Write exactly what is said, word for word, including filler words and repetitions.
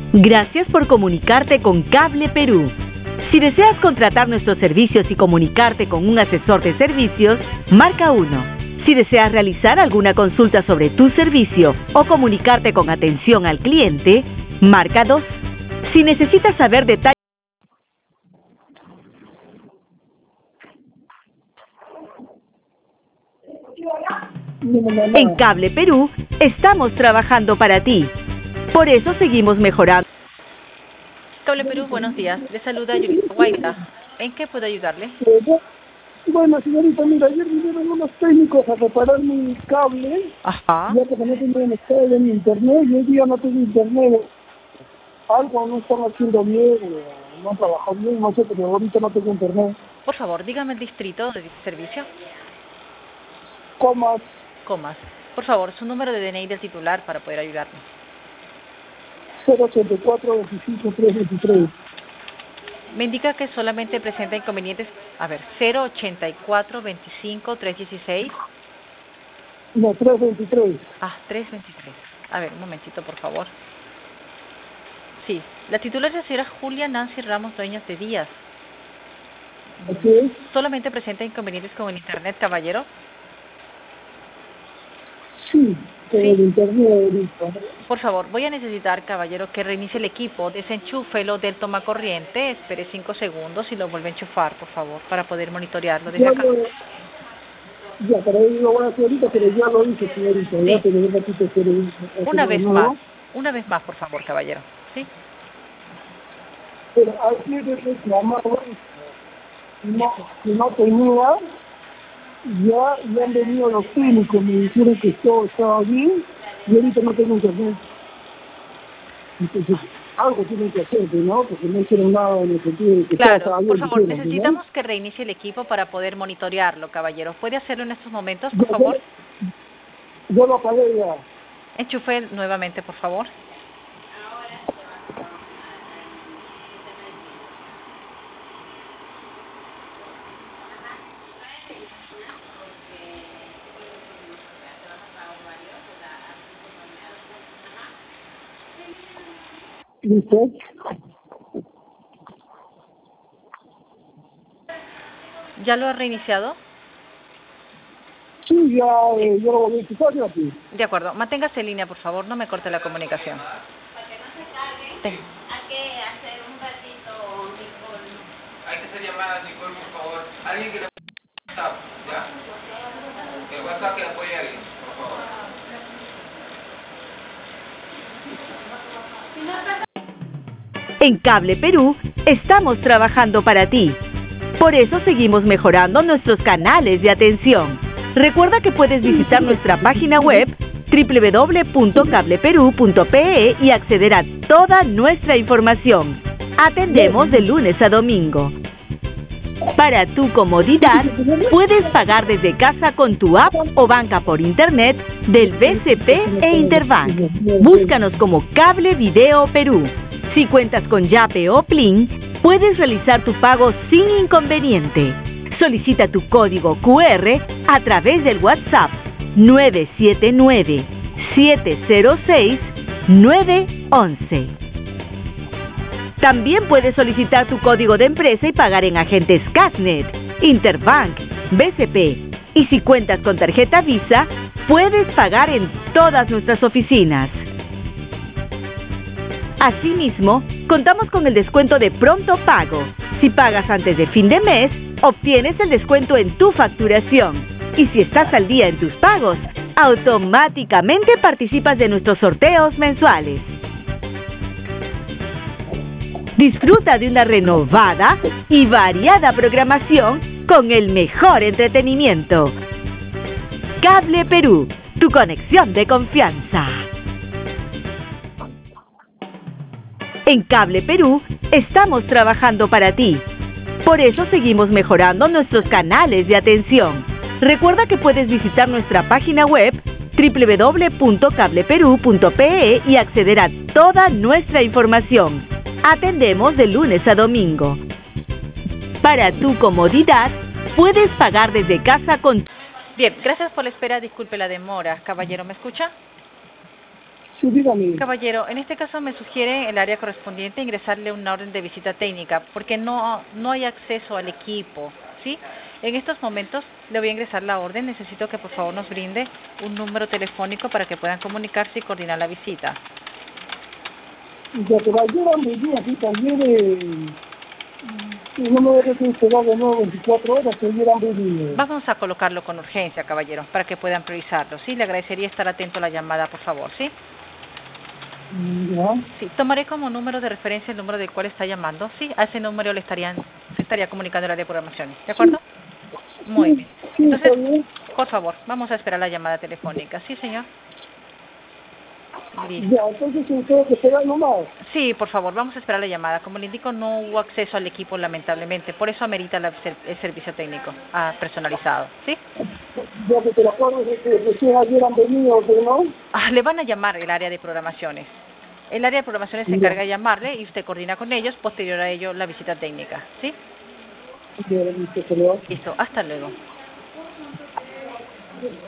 Gracias por comunicarte con Cable Perú. Si deseas contratar nuestros servicios y comunicarte con un asesor de servicios, marca uno. Si deseas realizar alguna consulta sobre tu servicio o comunicarte con atención al cliente, marca dos. Si necesitas saber detalles en Cable Perú, estamos trabajando para ti. Por eso seguimos mejorando. Cable Perú, buenos días. Le saluda Yurika Guaita. ¿En qué puedo ayudarle? Bueno, señorita, mira, ayer vinieron unos técnicos a reparar mi cable. Ajá. Ya que no tenía cable en internet, y hoy día no tengo internet. Algo no están haciendo bien, no han trabajado bien, no sé, pero ahorita no tengo internet. Por favor, dígame el distrito de servicio. Comas. Comas. Por favor, su número de D N I del titular para poder ayudarle. cero ochenta y cuatro, veinticinco, tres veintitrés. Me indica que solamente presenta inconvenientes. A ver, cero ochenta y cuatro, veinticinco, tres dieciséis. No, tres veintitrés. Ah, tres veintitrés. A ver, un momentito, por favor. Sí, la titular es la señora Julia Nancy Ramos Dueñas de Díaz. ¿Ok? ¿Solamente presenta inconvenientes con el internet, caballero? Sí, con Sí. el internet ahorita. Por favor, voy a necesitar, caballero, que reinicie el equipo, desenchúfelo del tomacorriente, espere cinco segundos y lo vuelve a enchufar, por favor, para poder monitorearlo desde Ya, acá. lo, ya, pero ahí lo voy a hacer ahorita, pero ya lo hice, señorita. Sí. Ya, pero un ratito quiero ir. Una vez ¿no? más, una vez más, por favor, caballero. ¿Sí? Pero ayer he reclamado, no, que no tenía, ya, ya han venido los técnicos, me dijeron que todo estaba bien, y ahorita no tengo internet. Entonces, algo tienen que hacer, ¿no? Porque no hicieron nada en el sentido de que todo Claro, estaba bien. por favor, dijeron, necesitamos ¿no? que reinicie el equipo para poder monitorearlo, caballero. ¿Puede hacerlo en estos momentos, Yo, por favor? yo, yo lo apagué ya. Enchufe nuevamente, por favor. ¿Listo? ¿Ya lo ha reiniciado? Sí, ya, eh, yo lo volví a empezar ya, pues. De acuerdo. Manténgase en línea, por favor. No me corte la comunicación. Ten. Hay que hacer un ratito, Nicole. Hay que hacer llamadas, Nicole, por favor. Alguien que le WhatsApp, ¿ya? Que WhatsApp que apoye a alguien, por favor. En Cable Perú, estamos trabajando para ti. Por eso seguimos mejorando nuestros canales de atención. Recuerda que puedes visitar nuestra página web doble u doble u doble u punto cable perú punto pe e y acceder a toda nuestra información. Atendemos de lunes a domingo. Para tu comodidad, puedes pagar desde casa con tu app o banca por internet del B C P e Interbank. Búscanos como Cable Video Perú. Si cuentas con Yape o Plin, puedes realizar tu pago sin inconveniente. Solicita tu código cu erre a través del WhatsApp nueve siete nueve, siete cero seis, nueve once. También puedes solicitar tu código de empresa y pagar en agentes Casnet, Interbank, B C P. Y si cuentas con tarjeta Visa, puedes pagar en todas nuestras oficinas. Asimismo, contamos con el descuento de pronto pago. Si pagas antes de fin de mes, obtienes el descuento en tu facturación. Y si estás al día en tus pagos, automáticamente participas de nuestros sorteos mensuales. Disfruta de una renovada y variada programación con el mejor entretenimiento. Cable Perú, tu conexión de confianza. En Cable Perú, estamos trabajando para ti. Por eso seguimos mejorando nuestros canales de atención. Recuerda que puedes visitar nuestra página web doble u doble u doble u punto cable perú punto pe e y acceder a toda nuestra información. Atendemos de lunes a domingo. Para tu comodidad, puedes pagar desde casa con... Bien, gracias por la espera. Disculpe la demora. Caballero, ¿me escucha? Sí, dígame. Caballero, en este caso me sugiere el área correspondiente ingresarle una orden de visita técnica porque no, no hay acceso al equipo, ¿sí? En estos momentos le voy a ingresar la orden. Necesito que por favor nos brinde un número telefónico para que puedan comunicarse y coordinar la visita. Ya, pero ayer han venido aquí también, eh, no me debe esperar de nuevo veinticuatro horas, que ayer han venido. Vamos a colocarlo con urgencia, caballero, para que puedan priorizarlo, ¿sí? Le agradecería estar atento a la llamada, por favor, ¿sí? Ya. Sí, tomaré como número de referencia el número del cual está llamando, ¿sí? A ese número le estarían, se estaría comunicando el área de programación, ¿de acuerdo? Muy bien. Sí, está Entonces, bien. por favor, vamos a esperar la llamada telefónica, ¿sí, señor? Listo. Ya, entonces tengo que esperar nomás. Sí, por favor, vamos a esperar la llamada. Como le indico, no hubo acceso al equipo, lamentablemente. Por eso amerita la, el servicio técnico ah, personalizado, ¿sí? Ya que te lo acuerdo de que recién ayer han venido, pero no. Ah, le van a llamar el área de programaciones. El área de programaciones se encarga de llamarle y usted coordina con ellos, posterior a ello la visita técnica, ¿sí? Ya, listo, pero... Listo, hasta luego.